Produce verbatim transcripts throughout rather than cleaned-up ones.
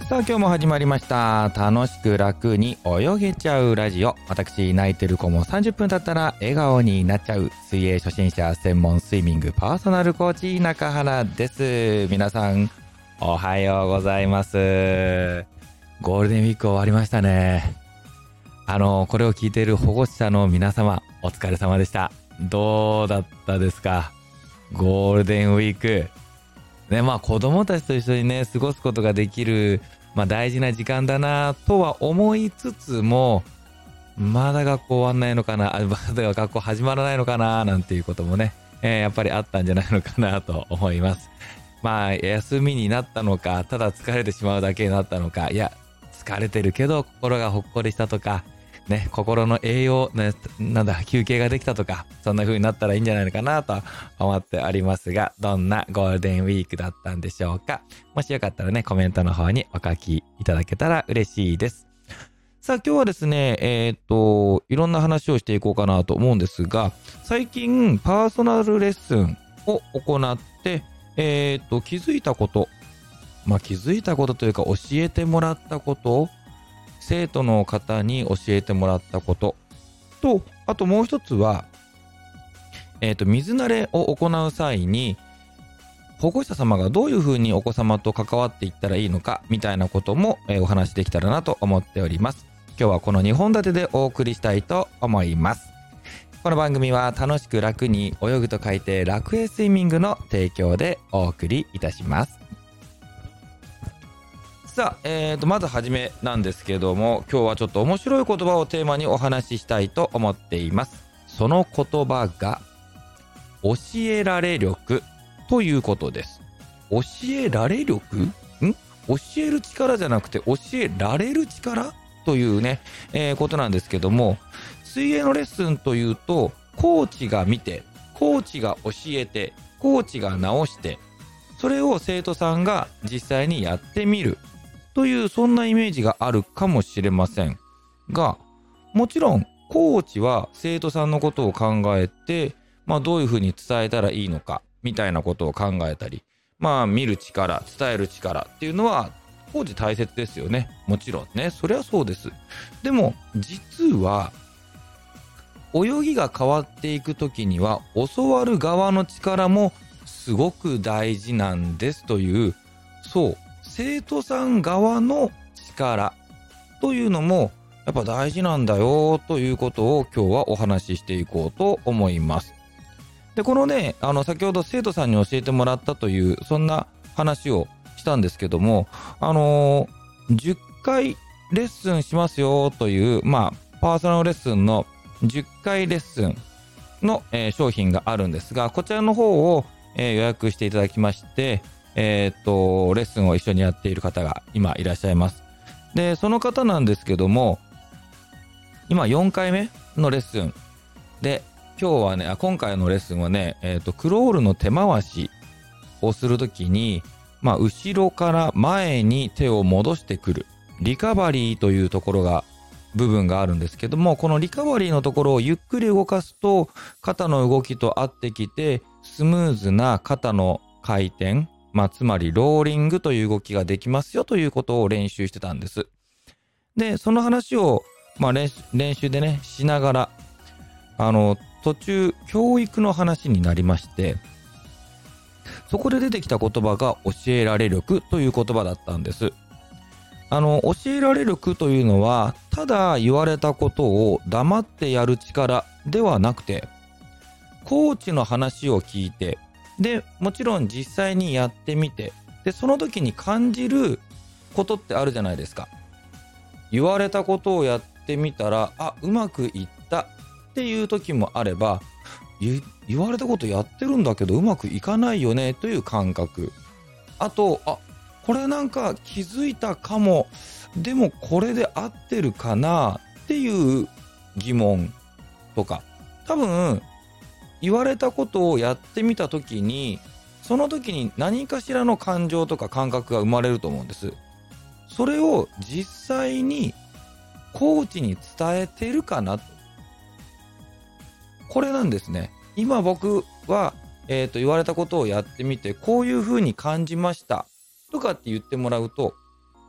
さあ今日も始まりました楽しく楽に泳げちゃうラジオ。私泣いてる子もさんじゅっぷん経ったら笑顔になっちゃう水泳初心者専門スイミングパーソナルコーチ中原です。皆さんおはようございます。ゴールデンウィーク終わりましたね。あのこれを聞いている保護者の皆様お疲れ様でした。どうだったですかゴールデンウィークね。まあ子供たちと一緒にね過ごすことができる、まあ、大事な時間だなとは思いつつも、まだ学校終わんないのかな、あまだ学校始まらないのかななんていうこともね、えー、やっぱりあったんじゃないのかなと思います。まあ休みになったのか、ただ疲れてしまうだけになったのか、いや疲れてるけど心がほっこりしたとかね、心の栄養、ね、なんだ休憩ができたとか、そんな風になったらいいんじゃないのかなと思っておりますが、どんなゴールデンウィークだったんでしょうか。もしよかったらねコメントの方にお書きいただけたら嬉しいです。さあ今日はですねえっといろんな話をしていこうかなと思うんですが、最近パーソナルレッスンを行ってえっと気づいたこと、まあ気づいたことというか教えてもらったこと生徒の方に教えてもらったことと、あともう一つは、えっと、水慣れを行う際に、保護者様がどういうふうにお子様と関わっていったらいいのか、みたいなことも、えー、お話できたらなと思っております。今日はこのにほん立てでお送りしたいと思います。この番組は楽しく楽に泳ぐと書いて楽泳スイミングの提供でお送りいたします。さあ、えーと、まずはじめなんですけども、今日はちょっと面白い言葉をテーマにお話ししたいと思っています。その言葉が教えられ力ということです。教えられ力？ん？教える力じゃなくて教えられる力というね、えー、ことなんですけども、水泳のレッスンというとコーチが見て、コーチが教えて、コーチが直して、それを生徒さんが実際にやってみるという、そんなイメージがあるかもしれませんが、もちろんコーチは生徒さんのことを考えて、まあどういうふうに伝えたらいいのかみたいなことを考えたり、まあ見る力、伝える力っていうのはコーチ大切ですよね。もちろんね、それはそうです。でも実は泳ぎが変わっていくときには教わる側の力もすごく大事なんですという、そう生徒さん側の力というのもやっぱ大事なんだよということを今日はお話ししていこうと思います。でこのねあの先ほど生徒さんに教えてもらったというそんな話をしたんですけども、あのー、じゅっかいレッスンしますよという、まあパーソナルレッスンのじゅっかいレッスンの、えー、商品があるんですが、こちらの方を、えー、予約していただきまして、えー、っとレッスンを一緒にやっている方が今いらっしゃいます。でその方なんですけども、今よんかいめのレッスンで、今日はねあ今回のレッスンはね、えー、っとクロールの手回しをするときに、まあ、後ろから前に手を戻してくるリカバリーというところが部分があるんですけども、このリカバリーのところをゆっくり動かすと肩の動きと合ってきてスムーズな肩の回転、まあ、つまりローリングという動きができますよということを練習してたんです。でその話を、まあ、練, 練習でねしながら、あの途中教育の話になりまして、そこで出てきた言葉が教えられ力という言葉だったんです。あの教えられ力というのはただ言われたことを黙ってやる力ではなくて、コーチの話を聞いて、でもちろん実際にやってみて、でその時に感じることってあるじゃないですか。言われたことをやってみたら、あ、うまくいったっていう時もあれば、言われたことやってるんだけどうまくいかないよねという感覚、あと、あ、これなんか気づいたかも、でもこれで合ってるかなっていう疑問とか、多分言われたことをやってみた時に、その時に何かしらの感情とか感覚が生まれると思うんです。それを実際にコーチに伝えてるかな、これなんですね。今僕は、えーと、言われたことをやってみてこういう風に感じましたとかって言ってもらうと、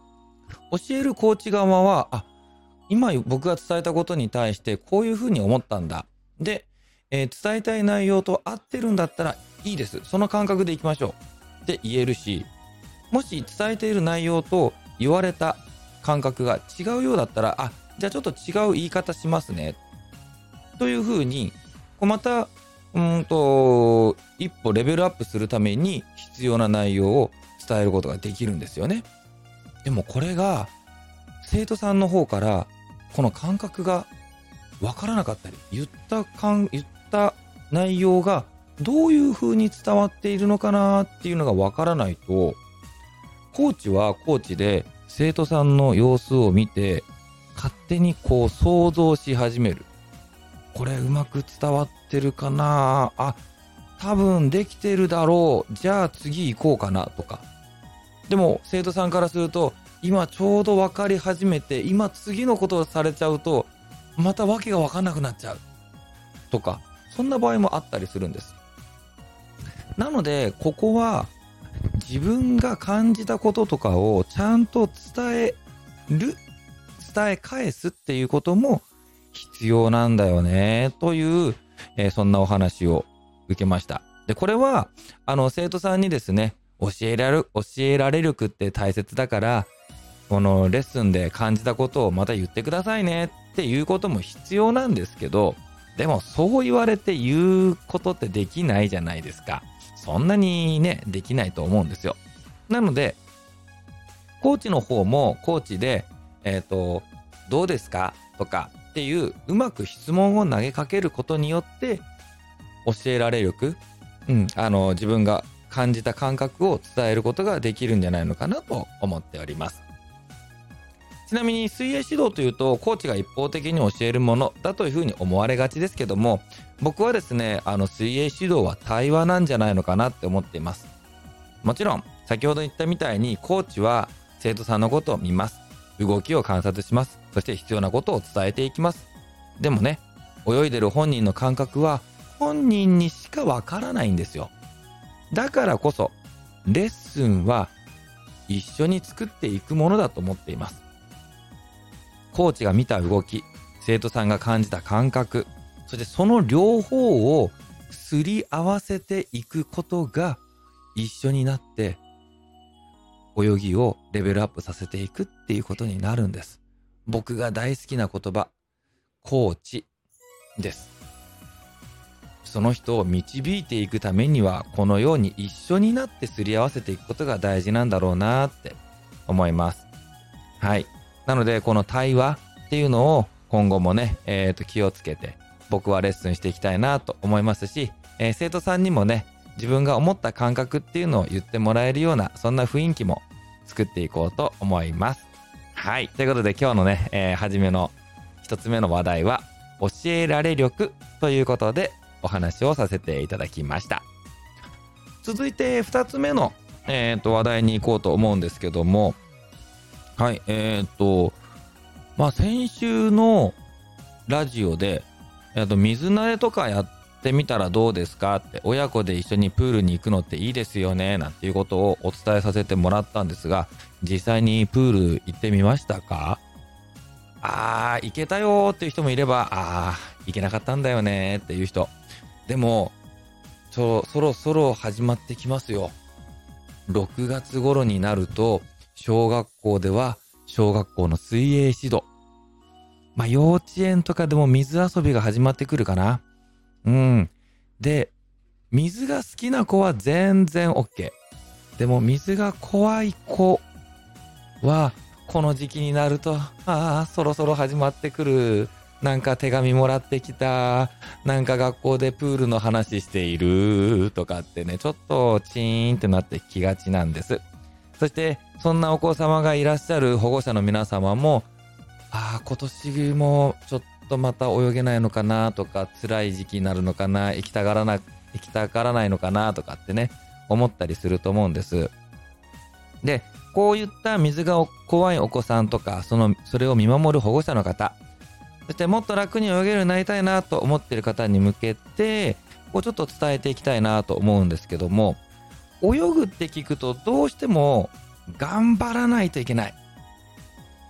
教えるコーチ側は、あ、今僕が伝えたことに対してこういうふうに思ったんだ。で、えー伝えたい内容と合ってるんだったらいいです。その感覚でいきましょうって言えるし、もし伝えている内容と言われた感覚が違うようだったら、あ、じゃあちょっと違う言い方しますね。というふうに、こうまた、うーんと、一歩レベルアップするために必要な内容を伝えることができるんですよね。でもこれが、生徒さんの方から、この感覚がわからなかったり、言った感、言った内容がどういう風に伝わっているのかなっていうのがわからないと、コーチはコーチで生徒さんの様子を見て、勝手にこう想像し始める。これうまく伝わってるかなあ、多分できてるだろう。じゃあ次行こうかなとか。でも生徒さんからすると、今ちょうど分かり始めて、今次のことをされちゃうと、また訳が分かんなくなっちゃう。とか、そんな場合もあったりするんです。なので、ここは自分が感じたこととかをちゃんと伝える、伝え返すっていうことも必要なんだよね、という、えーそんなお話を受けました。で、これは、あの、生徒さんにですね、教えられる、教えられるって大切だから、このレッスンで感じたことをまた言ってくださいねっていうことも必要なんですけど、でもそう言われて言うことってできないじゃないですか。そんなにね、できないと思うんですよ。なので、コーチの方もコーチで、えっと、どうですかとかっていううまく質問を投げかけることによって教えられる力、うん、あの、自分が感じた感覚を伝えることができるんじゃないのかなと思っております。ちなみに水泳指導というとコーチが一方的に教えるものだというふうに思われがちですけども、僕はですね、あの水泳指導は対話なんじゃないのかなって思っています。もちろん先ほど言ったみたいにコーチは生徒さんのことを見ます。動きを観察します。そして必要なことを伝えていきます。でもね、泳いでる本人の感覚は本人にしかわからないんですよ。だからこそレッスンは一緒に作っていくものだと思っています。コーチが見た動き、生徒さんが感じた感覚、そしてその両方をすり合わせていくことが一緒になって泳ぎをレベルアップさせていくっていうことになるんです。僕が大好きな言葉、コーチです。その人を導いていくためにはこのように一緒になってすり合わせていくことが大事なんだろうなって思います。はい。なのでこの対話っていうのを今後もね、えーと気をつけて僕はレッスンしていきたいなと思いますし、えー生徒さんにもね、自分が思った感覚っていうのを言ってもらえるようなそんな雰囲気も作っていこうと思います。はい。ということで今日のね、えー、初めの一つ目の話題は教えられ力ということでお話をさせていただきました。続いて二つ目の、えーと話題に行こうと思うんですけども、はい、えーっと、まあ、先週のラジオで、えーっと、水慣れとかやってみたらどうですかって、親子で一緒にプールに行くのっていいですよね、なんていうことをお伝えさせてもらったんですが、実際にプール行ってみましたか？あー、行けたよーっていう人もいれば、あー、行けなかったんだよねーっていう人。でも、ちょ、そろそろ始まってきますよ。ろくがつ頃になると、小学校では小学校の水泳指導。まあ幼稚園とかでも水遊びが始まってくるかな。うん。で、水が好きな子は全然 OK。でも水が怖い子はこの時期になると、ああ、そろそろ始まってくる。なんか手紙もらってきた。なんか学校でプールの話しているとかってね、ちょっとチーンってなってきがちなんです。そしてそんなお子様がいらっしゃる保護者の皆様も、ああ、今年もちょっとまた泳げないのかなとか、辛い時期になるのかな、行きたがらな、行きたがらないのかなとかってね、思ったりすると思うんです。で、こういった水が怖いお子さんとか、その、それを見守る保護者の方、そしてもっと楽に泳げるようになりたいなと思っている方に向けて、こうちょっと伝えていきたいなと思うんですけども、泳ぐって聞くとどうしても頑張らないといけない。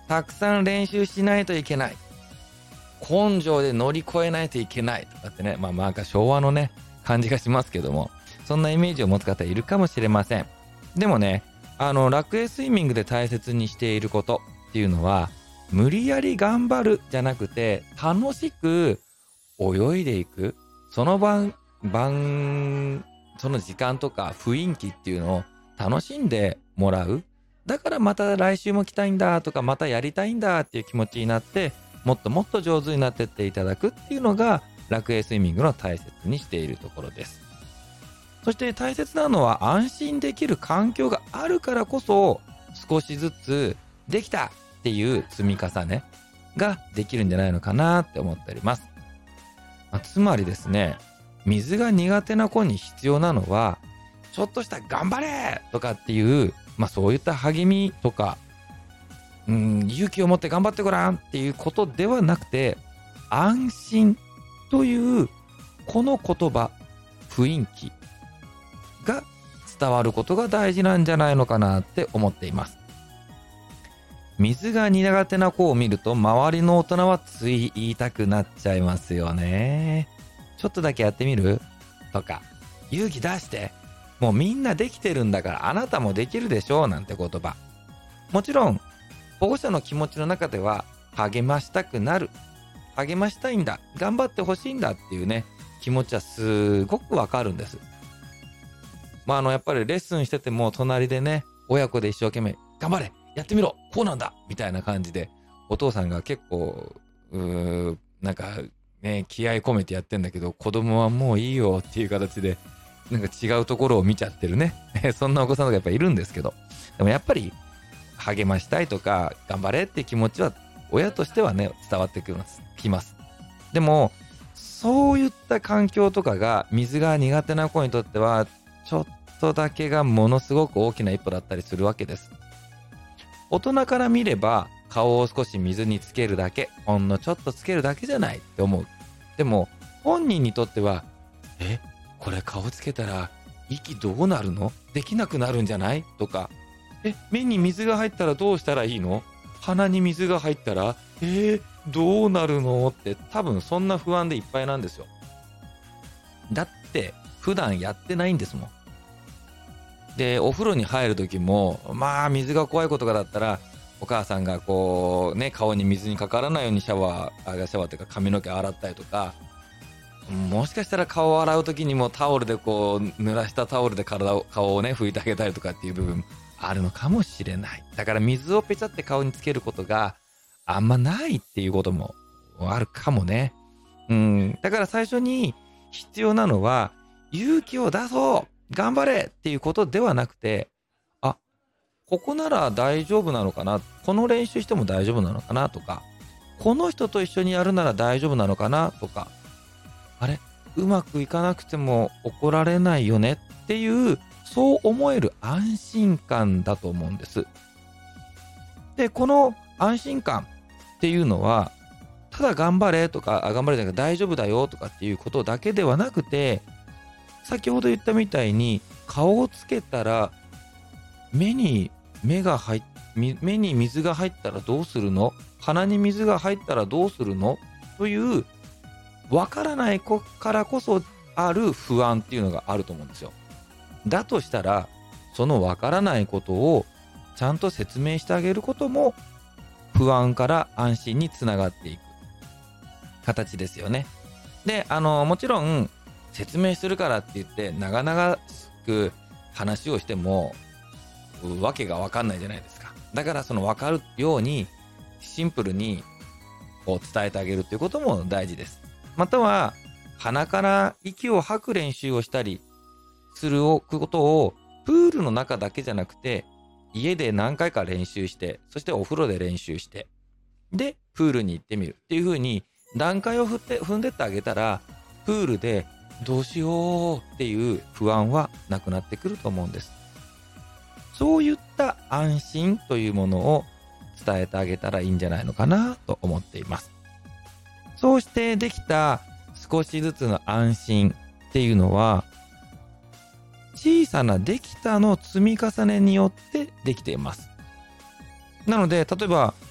たくさん練習しないといけない。根性で乗り越えないといけないとかってね、まあなんか昭和のね、感じがしますけども、そんなイメージを持つ方いるかもしれません。でもね、あの、楽栄スイミングで大切にしていることっていうのは、無理やり頑張るじゃなくて、楽しく泳いでいく。その晩、晩、その時間とか雰囲気っていうのを楽しんでもらう。だからまた来週も来たいんだとか、またやりたいんだっていう気持ちになって、もっともっと上手になってっていただくっていうのが、楽栄スイミングの大切にしているところです。そして大切なのは、安心できる環境があるからこそ、少しずつできたっていう積み重ねができるんじゃないのかなって思っております。まあ、つまりですね、水が苦手な子に必要なのは、ちょっとした頑張れとかっていう、まあそういった励みとか、うん、勇気を持って頑張ってごらんっていうことではなくて、安心というこの言葉、雰囲気が伝わることが大事なんじゃないのかなって思っています。水が苦手な子を見ると、周りの大人はつい言いたくなっちゃいますよね。ちょっとだけやってみる？とか、勇気出して。もうみんなできてるんだからあなたもできるでしょうなんて言葉。もちろん、保護者の気持ちの中では励ましたくなる。励ましたいんだ。頑張ってほしいんだっていうね、気持ちはすごくわかるんです。まああの、やっぱりレッスンしてても隣でね、親子で一生懸命、頑張れやってみろこうなんだみたいな感じで、お父さんが結構、うーなんかね、気合い込めてやってんだけど、子供はもういいよっていう形で、なんか違うところを見ちゃってるね。そんなお子さんとかやっぱいるんですけど。でもやっぱり、励ましたいとか、頑張れって気持ちは、親としてはね、伝わってきます。きます。でも、そういった環境とかが、水が苦手な子にとっては、ちょっとだけがものすごく大きな一歩だったりするわけです。大人から見れば、顔を少し水につけるだけ、ほんのちょっとつけるだけじゃないって思う。でも、本人にとっては、えこれ顔つけたら息どうなるの？できなくなるんじゃない？とか、え、目に水が入ったらどうしたらいいの？鼻に水が入ったら、えー、どうなるの？って多分そんな不安でいっぱいなんですよ。だって普段やってないんですもん。で、お風呂に入る時も、まあ水が怖いことがだったら、お母さんがこうね、顔に水にかからないようにシャワー、あ、シャワーっていうか髪の毛洗ったりとか、もしかしたら顔を洗う時にもタオルでこう濡らしたタオルで体を顔をね拭いてあげたりとかっていう部分あるのかもしれない。だから水をペチャって顔につけることがあんまないっていうこともあるかもね。うん。だから最初に必要なのは勇気を出そう頑張れっていうことではなくて、あ、ここなら大丈夫なのかな、この練習しても大丈夫なのかなとか、この人と一緒にやるなら大丈夫なのかなとか、あれうまくいかなくても怒られないよねっていう、そう思える安心感だと思うんです。で、この安心感っていうのは、ただ頑張れとか、あ、頑張れじゃなくて大丈夫だよとかっていうことだけではなくて、先ほど言ったみたいに、顔をつけたら、目に目が入っ、目に水が入ったらどうするの？鼻に水が入ったらどうするの？という、わからない子からこそある不安っていうのがあると思うんですよ。だとしたら、そのわからないことをちゃんと説明してあげることも、不安から安心につながっていく形ですよね。で、あの、もちろん、説明するからって言って、長々しく話をしても、わけがわかんないじゃないですか。だから、そのわかるように、シンプルに、こう伝えてあげるっていうことも大事です。または、鼻から息を吐く練習をしたりすることを、プールの中だけじゃなくて、家で何回か練習して、そしてお風呂で練習して、で、プールに行ってみるっていう風に、段階を踏って踏んでってあげたら、プールでどうしようっていう不安はなくなってくると思うんです。そういった安心というものを伝えてあげたらいいんじゃないのかなと思っています。そうしてできた少しずつの安心っていうのは、小さなできたの積み重ねによってできています。なので、例えば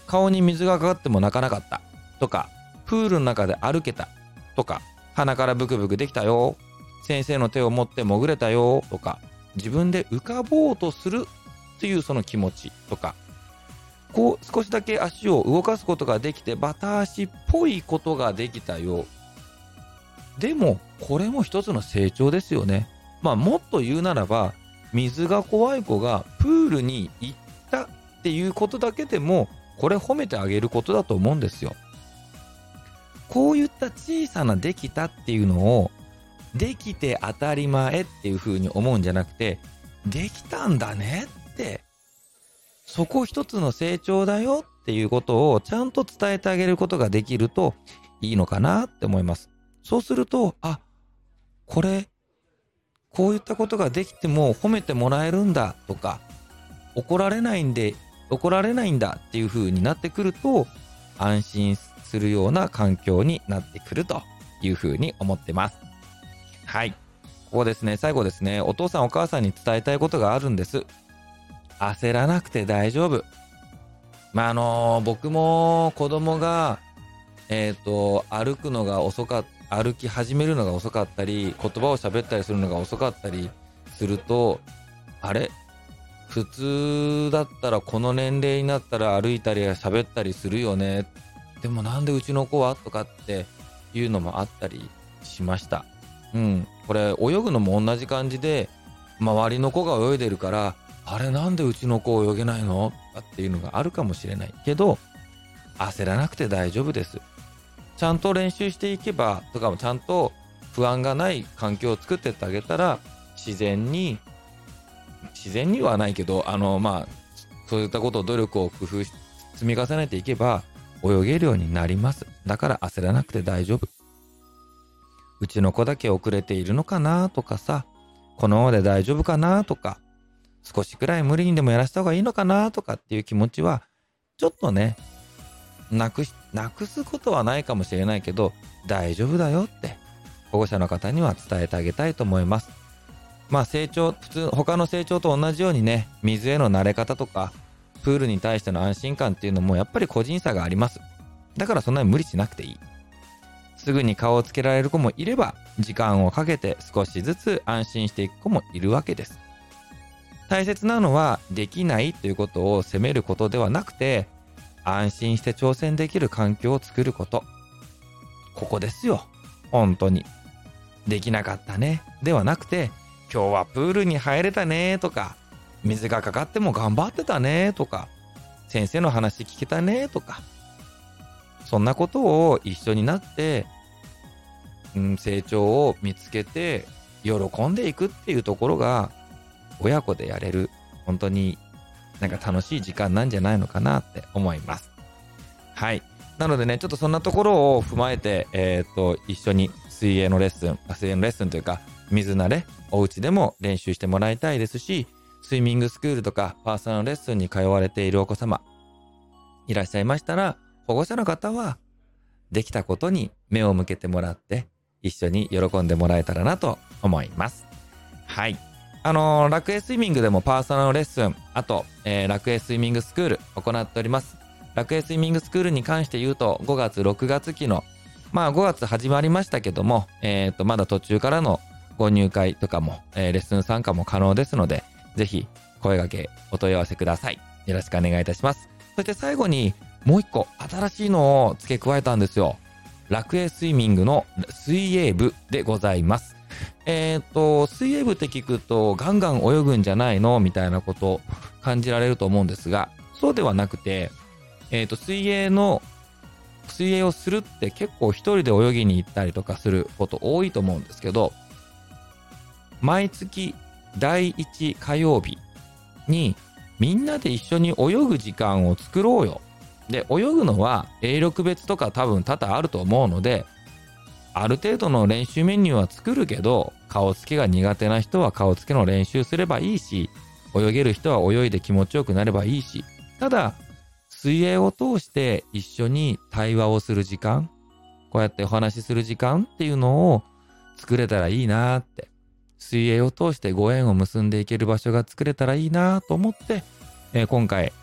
顔に水がかかっても泣かなかったとか、プールの中で歩けたとか、鼻からブクブクできたよ、先生の手を持って潜れたよとか、自分で浮かぼうとするっていうその気持ちとか、こう少しだけ足を動かすことができてバタ足っぽいことができたよ。でもこれも一つの成長ですよね。まあもっと言うならば、水が怖い子がプールに行ったっていうことだけでも、これ褒めてあげることだと思うんですよ。こういった小さなできたっていうのを、できて当たり前っていう風に思うんじゃなくて、できたんだねって、そこ一つの成長だよっていうことをちゃんと伝えてあげることができるといいのかなって思います。そうすると、あ、これこういったことができても褒めてもらえるんだとか、怒られないんで怒られないんだっていう風になってくると、安心するような環境になってくるという風に思ってます。はい、ここですね、最後ですね、お父さんお母さんに伝えたいことがあるんです。焦らなくて大丈夫。まああのー、僕も子供がえっと歩くのが遅かった歩き始めるのが遅かったり、言葉を喋ったりするのが遅かったりすると、あれ普通だったらこの年齢になったら歩いたり喋ったりするよね、でもなんでうちの子はとかっていうのもあったりしました。うん、これ泳ぐのも同じ感じで、周りの子が泳いでるから、あれなんでうちの子泳げないのとかっていうのがあるかもしれないけど、焦らなくて大丈夫です。ちゃんと練習していけばとかも、ちゃんと不安がない環境を作ってってあげたら、自然に自然にはないけど、あのまあそういったことを努力を工夫し積み重ねていけば泳げるようになります。だから焦らなくて大丈夫。うちの子だけ遅れているのかなとかさ、このままで大丈夫かなとか、少しくらい無理にでもやらせた方がいいのかなとかっていう気持ちはちょっとね、なくしなくすことはないかもしれないけど、大丈夫だよって保護者の方には伝えてあげたいと思います。まあ成長、普通他の成長と同じようにね、水への慣れ方とかプールに対しての安心感っていうのもやっぱり個人差があります。だからそんなに無理しなくていい。すぐに顔をつけられる子もいれば、時間をかけて少しずつ安心していく子もいるわけです。大切なのは、できないということを責めることではなくて、安心して挑戦できる環境を作ること。ここですよ。本当に。できなかったねではなくて、今日はプールに入れたねとか、水がかかっても頑張ってたねとか、先生の話聞けたねとか、そんなことを一緒になって、うん、成長を見つけて喜んでいくっていうところが、親子でやれる本当になんか楽しい時間なんじゃないのかなって思います。はい。なのでね、ちょっとそんなところを踏まえて、えっと一緒に水泳のレッスン、水泳のレッスンというか水慣れ、お家でも練習してもらいたいですし、スイミングスクールとかパーソナルレッスンに通われているお子様いらっしゃいましたら、保護者の方はできたことに目を向けてもらって一緒に喜んでもらえたらなと思います。はい。あのー、楽栄スイミングでもパーソナルレッスン、あと、えー、楽栄スイミングスクール行っております。楽栄スイミングスクールに関して言うと、ごがつろくがつ期の、まあごがつ始まりましたけども、えっとまだ途中からのご入会とかも、えー、レッスン参加も可能ですので、ぜひ声掛けお問い合わせください。よろしくお願いいたします。そして最後にもう一個新しいのを付け加えたんですよ。楽栄スイミングの水泳部でございます。えっと水泳部って聞くとガンガン泳ぐんじゃないのみたいなことを感じられると思うんですが、そうではなくて、えっと水泳の水泳をするって結構一人で泳ぎに行ったりとかすること多いと思うんですけど、毎月だいいち火曜日にみんなで一緒に泳ぐ時間を作ろうよ。で、泳ぐのは泳力別とか多分多々あると思うので、ある程度の練習メニューは作るけど、顔つけが苦手な人は顔つけの練習すればいいし、泳げる人は泳いで気持ちよくなればいいし、ただ水泳を通して一緒に対話をする時間、こうやってお話しする時間っていうのを作れたらいいなーって、水泳を通してご縁を結んでいける場所が作れたらいいなと思って、えー、今回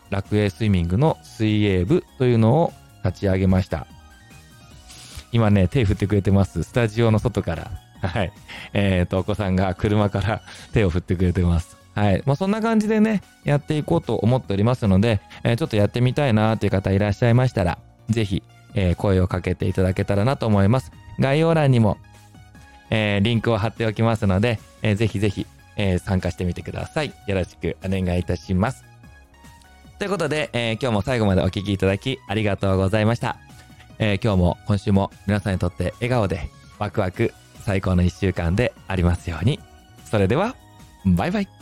楽栄スイミングの水泳部というのを立ち上げました。今ね、手振ってくれてます。スタジオの外から。はい。えっと、お子さんが車から手を振ってくれてます。はい。まあ、そんな感じでね、やっていこうと思っておりますので、えー、ちょっとやってみたいなという方いらっしゃいましたら、ぜひ、えー、声をかけていただけたらなと思います。概要欄にも、えー、リンクを貼っておきますので、えー、ぜひぜひ、えー、参加してみてください。よろしくお願いいたします。ということで、えー、今日も最後までお聞きいただきありがとうございました。えー、今日も今週も皆さんにとって笑顔でワクワク最高の一週間でありますように。それでは、バイバイ。